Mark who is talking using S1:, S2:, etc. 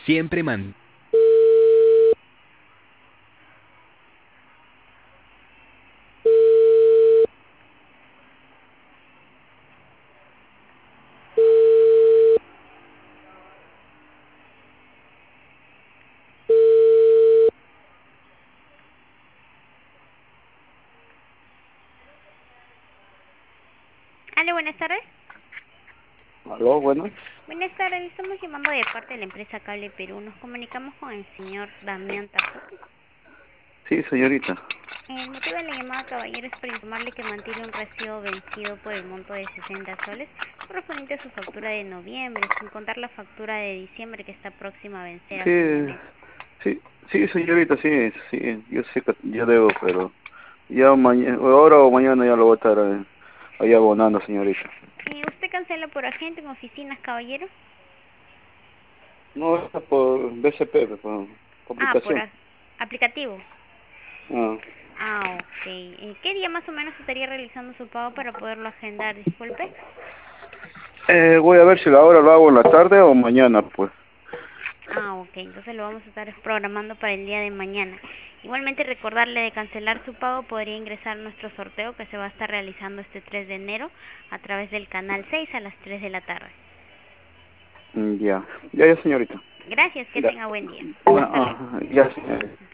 S1: Siempre man.
S2: Aló, buenas tardes.
S3: Aló, bueno.
S2: Buenas tardes, estamos llamando de parte de la empresa Cable Perú. Nos comunicamos con el señor Damián Tapú.
S3: Sí, señorita.
S2: El motivo de la llamada, caballero, es para informarle que mantiene un recibo vencido por el monto de 60 soles, correspondiente a su factura de noviembre, sin contar la factura de diciembre que está próxima a vencer a fin de
S3: Sí,
S2: mes.
S3: sí, sí, señorita, sí, sí. Yo sé que yo debo, pero ya mañana, ahora o mañana ya lo voy a estar ahí abonando, señorita.
S2: ¿Usted cancela por agente en oficinas, caballero?
S3: No, está por BCP, por
S2: Ah,
S3: complicación.
S2: aplicativo.
S3: Ah.
S2: Ah, ok. ¿Qué día más o menos estaría realizando su pago para poderlo agendar? Disculpe.
S3: Voy a ver si ahora lo hago en la tarde o mañana, pues.
S2: Ah, ok, entonces lo vamos a estar programando para el día de mañana. Igualmente recordarle de cancelar su pago, podría ingresar a nuestro sorteo que se va a estar realizando este 3 de enero a través del canal 6 a las 3 de la tarde.
S3: Ya, ya, ya, señorita.
S2: Gracias, que
S3: Ya.
S2: tenga buen día.
S3: Bueno,
S2: Hasta luego.
S3: ya, señorita.